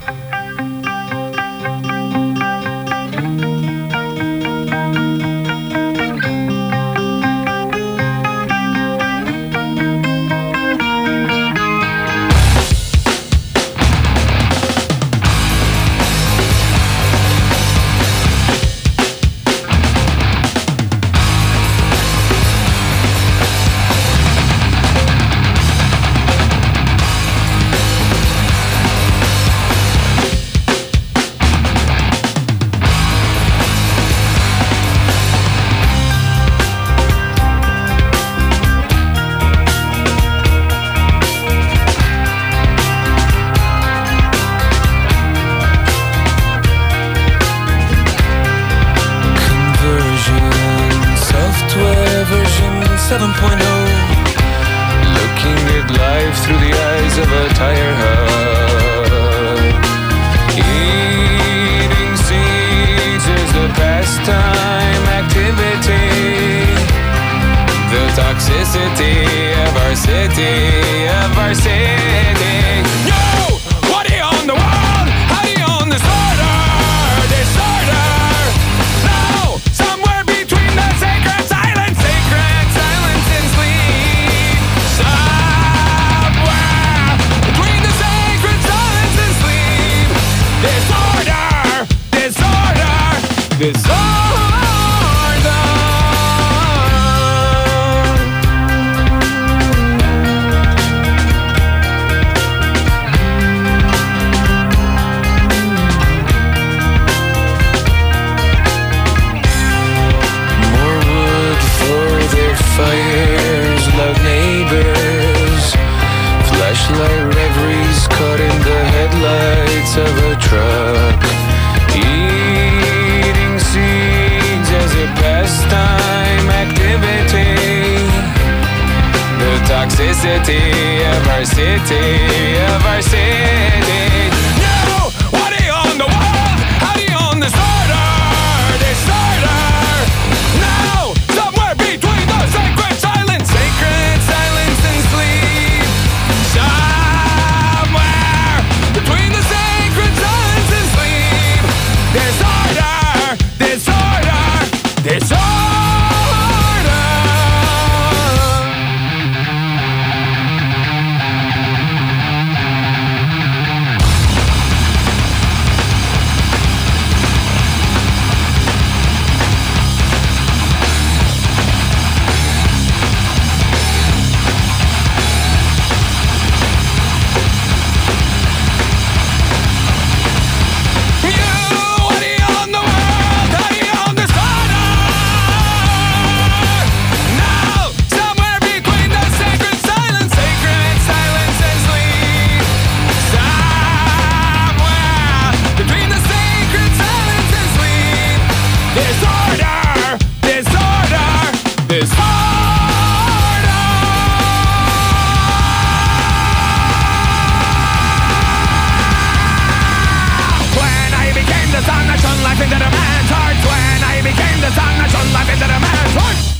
7.0, looking at life through the eyes of a tire hub. Eating seeds is a pastime activity. The toxicity of our city, Yo! What do you own the world? How do you own disorder? No! Somewhere between the sacred silence and sleep. Somewhere between the sacred silence and sleep. Disorder. Fires, loud neighbors, flashlight reveries caught in the headlights of a truck. Eating seeds as a pastime activity. The toxicity of our city. No! What do you own the world? How do you own disorder? No! Somewhere between the sacred silence and sleep. Somewhere between the sacred silence and sleep. Disorder. Life into the man's heart. When I became the sun that shone life into the man's heart.